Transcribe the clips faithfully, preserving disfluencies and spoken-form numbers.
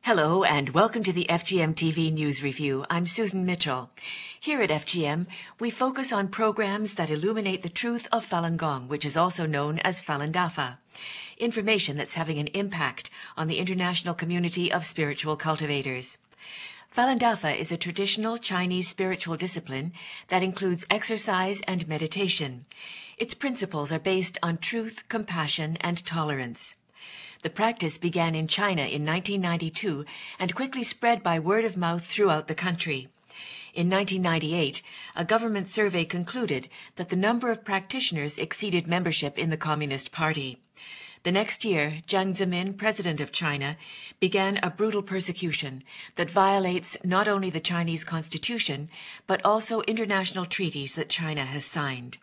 Hello and welcome to the F G M T V News Review. I'm Susan Mitchell. Here at F G M, we focus on programs that illuminate the truth of Falun Gong, which is also known as Falun Dafa. Information that's having an impact on the international community of spiritual cultivators. Falun Dafa is a traditional Chinese spiritual discipline that includes exercise and meditation. Its principles are based on truth, compassion, and tolerance. The practice began in China in nineteen ninety-two and quickly spread by word of mouth throughout the country. In nineteen ninety-eight, a government survey concluded that the number of practitioners exceeded membership in the Communist Party. The next year, Jiang Zemin, president of China, began a brutal persecution that violates not only the Chinese constitution, but also international treaties that China has signed.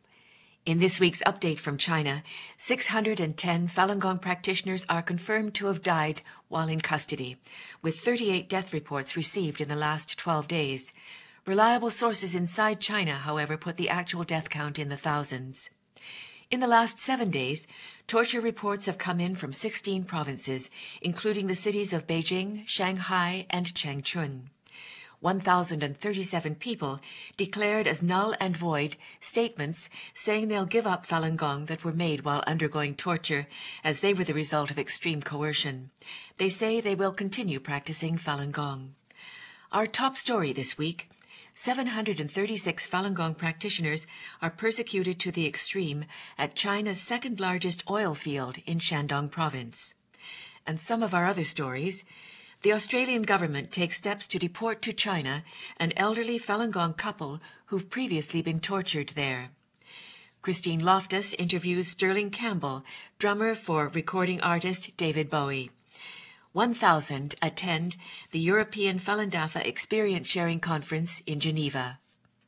In this week's update from China, six hundred ten Falun Gong practitioners are confirmed to have died while in custody, with thirty-eight death reports received in the last twelve days. Reliable sources inside China, however, put the actual death count in the thousands. In the last seven days, torture reports have come in from sixteen provinces, including the cities of Beijing, Shanghai, and Changchun. one thousand thirty-seven people declared as null and void statements saying they'll give up Falun Gong that were made while undergoing torture, as they were the result of extreme coercion. They say they will continue practicing Falun Gong. Our top story this week: seven hundred thirty-six Falun Gong practitioners are persecuted to the extreme at China's second-largest oil field in Shandong province. And some of our other stories: the Australian government takes steps to deport to China an elderly Falun Gong couple who've previously been tortured there. Christine Loftus interviews Sterling Campbell, drummer for recording artist David Bowie. one thousand attend the European Falun Dafa Experience Sharing Conference in Geneva.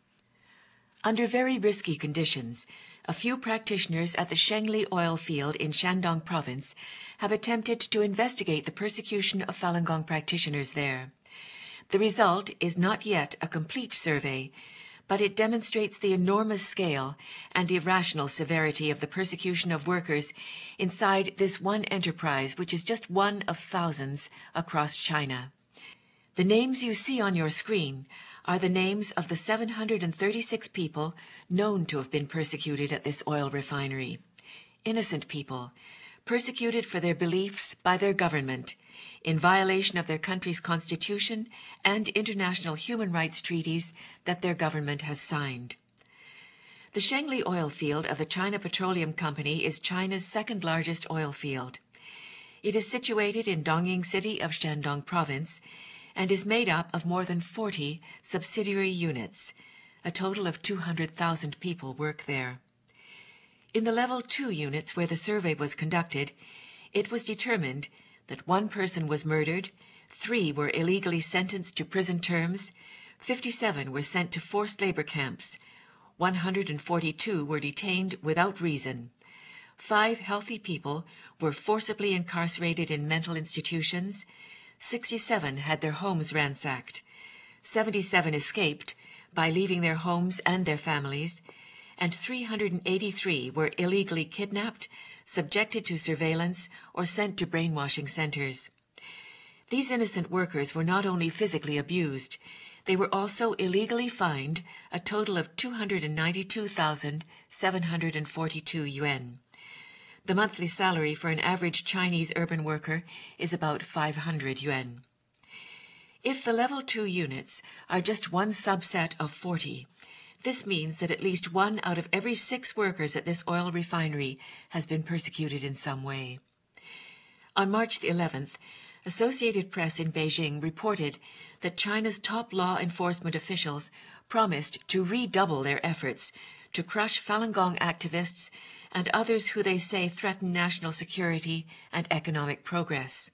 Under very risky conditions, a few practitioners at the Shengli oil field in Shandong province have attempted to investigate the persecution of Falun Gong practitioners there. The result is not yet a complete survey, but it demonstrates the enormous scale and irrational severity of the persecution of workers inside this one enterprise, which is just one of thousands across China. The names you see on your screen are the names of the seven hundred thirty-six people known to have been persecuted at this oil refinery. Innocent people, persecuted for their beliefs by their government, in violation of their country's constitution and international human rights treaties that their government has signed. The Shengli oil field of the China Petroleum Company is China's second-largest oil field. It is situated in Dongying City of Shandong province and is made up of more than forty subsidiary units. A total of two hundred thousand people work there. In the level two units where the survey was conducted, it was determined that one person was murdered, three were illegally sentenced to prison terms, fifty-seven were sent to forced labor camps, one hundred forty-two were detained without reason, five healthy people were forcibly incarcerated in mental institutions, sixty-seven had their homes ransacked, seventy-seven escaped by leaving their homes and their families, and three hundred eighty-three were illegally kidnapped, subjected to surveillance, or sent to brainwashing centers. These innocent workers were not only physically abused, they were also illegally fined a total of two hundred ninety-two thousand seven hundred forty-two yuan. The monthly salary for an average Chinese urban worker is about five hundred yuan. If the level two units are just one subset of forty, this means that at least one out of every six workers at this oil refinery has been persecuted in some way. On March the eleventh, Associated Press in Beijing reported that China's top law enforcement officials promised to redouble their efforts to crush Falun Gong activists and others who they say threaten national security and economic progress.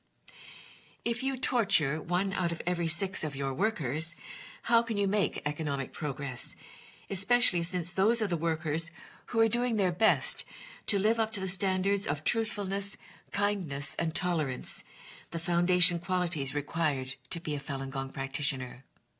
If you torture one out of every six of your workers, how can you make economic progress, especially since those are the workers who are doing their best to live up to the standards of truthfulness, kindness, and tolerance, the foundation qualities required to be a Falun Gong practitioner.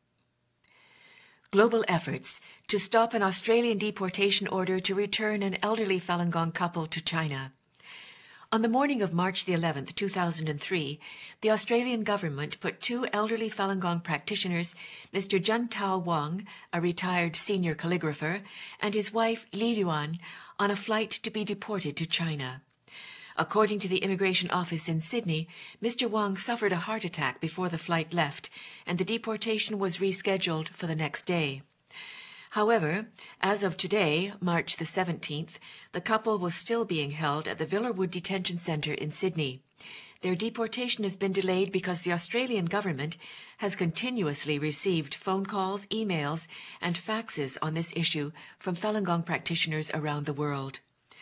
Global efforts to stop an Australian deportation order to return an elderly Falun Gong couple to China. On the morning of March the eleventh, two thousand three, the Australian government put two elderly Falun Gong practitioners, Mister Juntao Wang, a retired senior calligrapher, and his wife Li Luan, on a flight to be deported to China. According to the Immigration Office in Sydney, Mister Wang suffered a heart attack before the flight left, and the deportation was rescheduled for the next day. However, as of today, March the seventeenth, the couple was still being held at the Villawood Detention Centre in Sydney. Their deportation has been delayed because the Australian government has continuously received phone calls, emails, and faxes on this issue from Falun Gong practitioners around the world.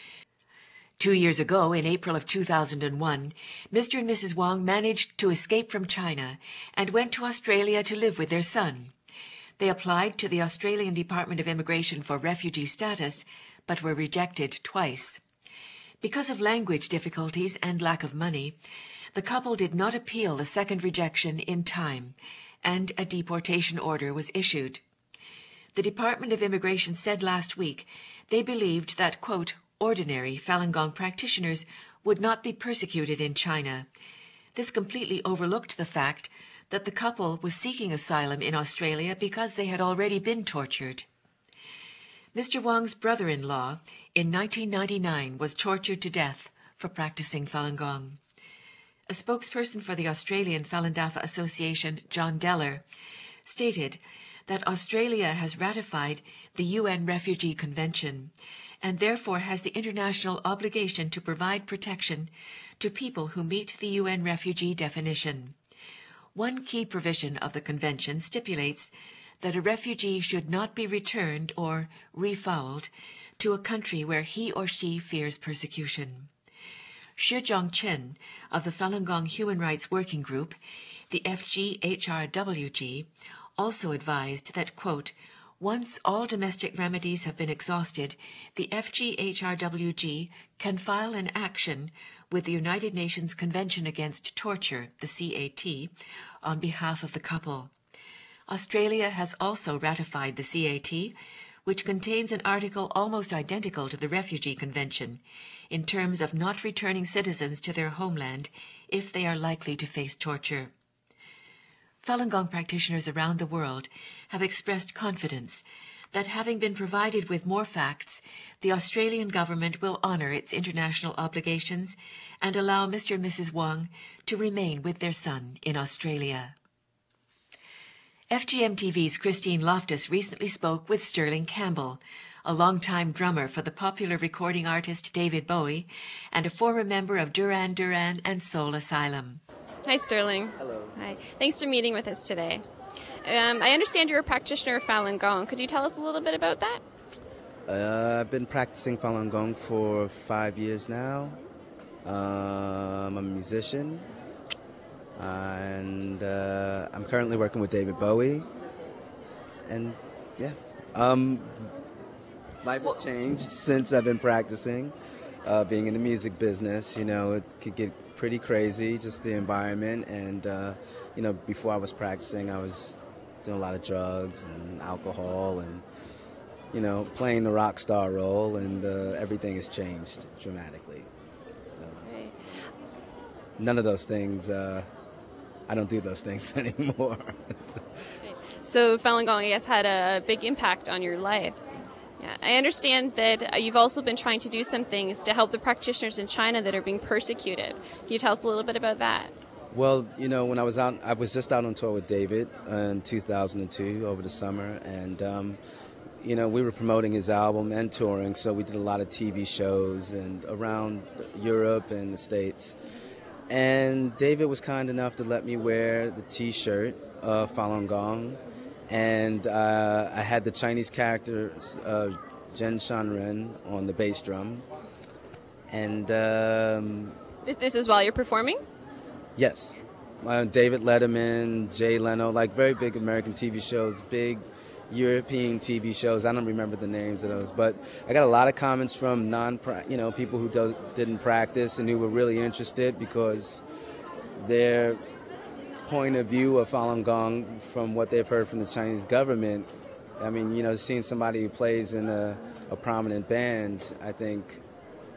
Two years ago, in April of two thousand one, Mister and Missus Wang managed to escape from China and went to Australia to live with their son. They applied to the Australian Department of Immigration for refugee status, but were rejected twice. Because of language difficulties and lack of money, the couple did not appeal the second rejection in time, and a deportation order was issued. The Department of Immigration said last week they believed that, quote, ordinary Falun Gong practitioners would not be persecuted in China. This completely overlooked the fact that the couple was seeking asylum in Australia because they had already been tortured. Mister Wang's brother-in-law in nineteen ninety-nine was tortured to death for practicing Falun Gong. A spokesperson for the Australian Falun Dafa Association, John Deller, stated that Australia has ratified the U N Refugee Convention and therefore has the international obligation to provide protection to people who meet the U N refugee definition. One key provision of the convention stipulates that a refugee should not be returned or refouled to a country where he or she fears persecution. Shi Zhongchen of the Falun Gong Human Rights Working Group, the F G H R W G, also advised that, quote, once all domestic remedies have been exhausted, the F G H R W G can file an action with the United Nations Convention Against Torture, the C A T, on behalf of the couple. Australia has also ratified the C A T, which contains an article almost identical to the Refugee Convention, in terms of not returning citizens to their homeland if they are likely to face torture. Falun Gong practitioners around the world have expressed confidence that, having been provided with more facts, the Australian government will honour its international obligations and allow Mister and Missus Wang to remain with their son in Australia. F G M T V's Christine Loftus recently spoke with Sterling Campbell, a longtime drummer for the popular recording artist David Bowie and a former member of Duran Duran and Soul Asylum. Hi, Sterling. Hello. Hi. Thanks for meeting with us today. Um, I understand you're a practitioner of Falun Gong. Could you tell us a little bit about that? Uh, I've been practicing Falun Gong for five years now. Um, I'm a musician, and uh, I'm currently working with David Bowie. And yeah, um, life has changed since I've been practicing. Uh, being in the music business, you know, it could get pretty crazy, just the environment. And, uh, you know, before I was practicing, I was doing a lot of drugs and alcohol and, you know, playing the rock star role, and uh, everything has changed dramatically. Uh, Right. none of those things, uh, I don't do those things anymore. So Falun Gong, I guess, had a big impact on your life. Yeah. I understand that you've also been trying to do some things to help the practitioners in China that are being persecuted. Can you tell us a little bit about that? Well, you know, when I was out, I was just out on tour with David in two thousand two over the summer, and, um, you know, we were promoting his album and touring, so we did a lot of T V shows and around Europe and the States. And David was kind enough to let me wear the T-shirt of Falun Gong, and uh, I had the Chinese character uh, Zhen Shanren on the bass drum. And um, This, this is while you're performing? yes, uh, David Letterman, Jay Leno, like very big American T V shows, big European T V shows. I don't remember the names of those, but I got a lot of comments from non, you know, people who do, didn't practice and who were really interested, because their point of view of Falun Gong, from what they've heard from the Chinese government, I mean, you know, seeing somebody who plays in a, a prominent band, I think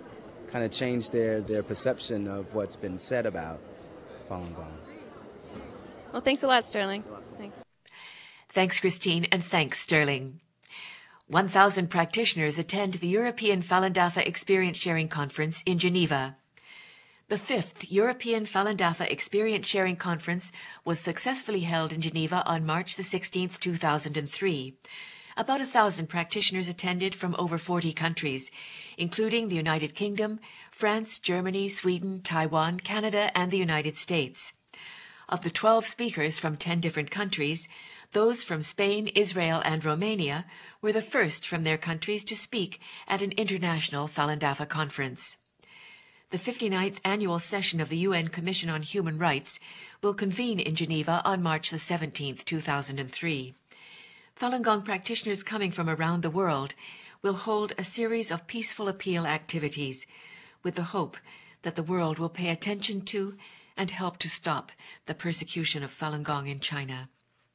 kind of change their, their perception of what's been said about Falun Gong. Well, thanks a lot, Sterling. Thanks. Thanks, Christine, and thanks, Sterling. one thousand practitioners attend the European Falun Dafa Experience Sharing Conference in Geneva. The fifth European Falun Dafa Experience Sharing Conference was successfully held in Geneva on March the sixteenth, two thousand three. About a thousand practitioners attended from over forty countries, including the United Kingdom, France, Germany, Sweden, Taiwan, Canada, and the United States. Of the twelve speakers from ten different countries, those from Spain, Israel, and Romania were the first from their countries to speak at an international Falun Dafa conference. The fifty-ninth annual session of the U N Commission on Human Rights will convene in Geneva on March the seventeenth, two thousand three. Falun Gong practitioners coming from around the world will hold a series of peaceful appeal activities with the hope that the world will pay attention to and help to stop the persecution of Falun Gong in China.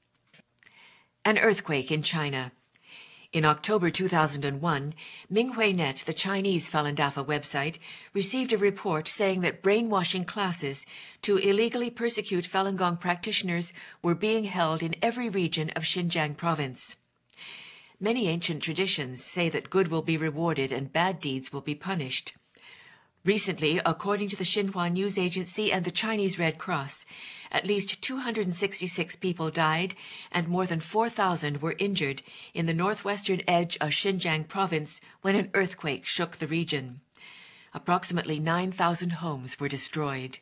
An earthquake in China. In October two thousand one, Minghui.net, the Chinese Falun Dafa website, received a report saying that brainwashing classes to illegally persecute Falun Gong practitioners were being held in every region of Xinjiang province. Many ancient traditions say that good will be rewarded and bad deeds will be punished. Recently, according to the Xinhua News Agency and the Chinese Red Cross, at least two hundred sixty-six people died and more than four thousand were injured in the northwestern edge of Xinjiang province when an earthquake shook the region. Approximately nine thousand homes were destroyed.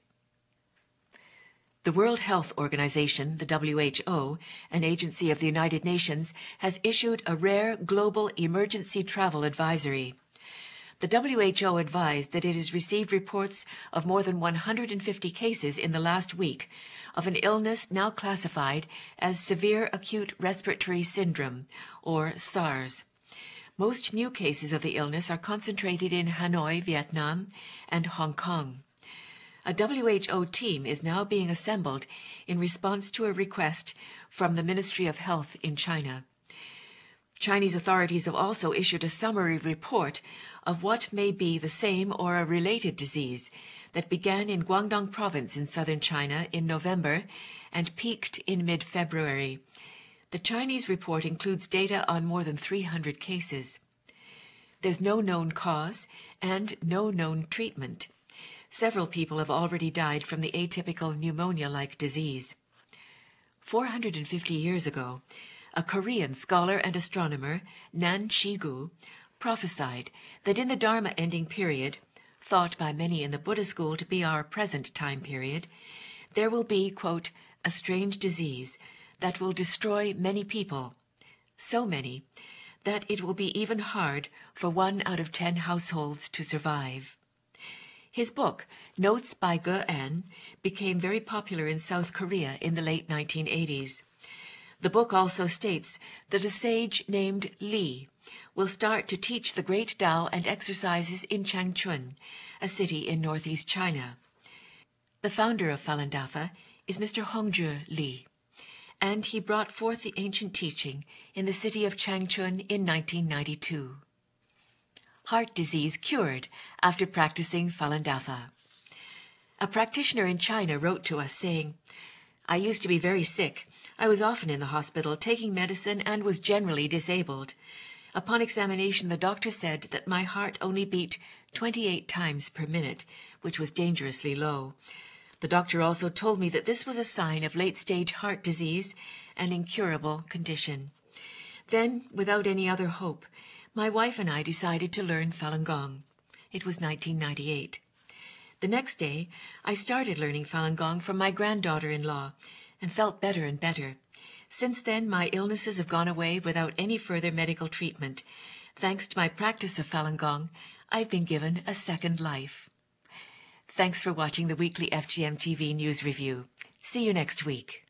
The World Health Organization, the W H O, an agency of the United Nations, has issued a rare global emergency travel advisory. The W H O advised that it has received reports of more than one hundred fifty cases in the last week of an illness now classified as Severe Acute Respiratory Syndrome, or SARS. Most new cases of the illness are concentrated in Hanoi, Vietnam, and Hong Kong. A W H O team is now being assembled in response to a request from the Ministry of Health in China. Chinese authorities have also issued a summary report of what may be the same or a related disease that began in Guangdong province in southern China in November and peaked in mid-February. The Chinese report includes data on more than three hundred cases. There's no known cause and no known treatment. Several people have already died from the atypical pneumonia-like disease. four hundred fifty years ago, a Korean scholar and astronomer, Nan Shigu, prophesied that in the Dharma ending period, thought by many in the Buddha school to be our present time period, there will be, quote, a strange disease that will destroy many people, so many that it will be even hard for one out of ten households to survive. His book, Notes by Ge-an, became very popular in South Korea in the late nineteen eighties. The book also states that a sage named Li will start to teach the great Tao and exercises in Changchun, a city in northeast China. The founder of Falun Dafa is Mister Hongzhi Li, and he brought forth the ancient teaching in the city of Changchun in nineteen ninety-two. Heart disease cured after practicing Falun Dafa. A practitioner in China wrote to us saying, I used to be very sick. I was often in the hospital taking medicine and was generally disabled. Upon examination, the doctor said that my heart only beat twenty-eight times per minute, which was dangerously low. The doctor also told me that this was a sign of late-stage heart disease, an incurable condition. Then, without any other hope, my wife and I decided to learn Falun Gong. It was nineteen ninety-eight. The next day, I started learning Falun Gong from my granddaughter-in-law and felt better and better. Since then, my illnesses have gone away without any further medical treatment. Thanks to my practice of Falun Gong, I've been given a second life. Thanks for watching the weekly F G M T V News Review. See you next week.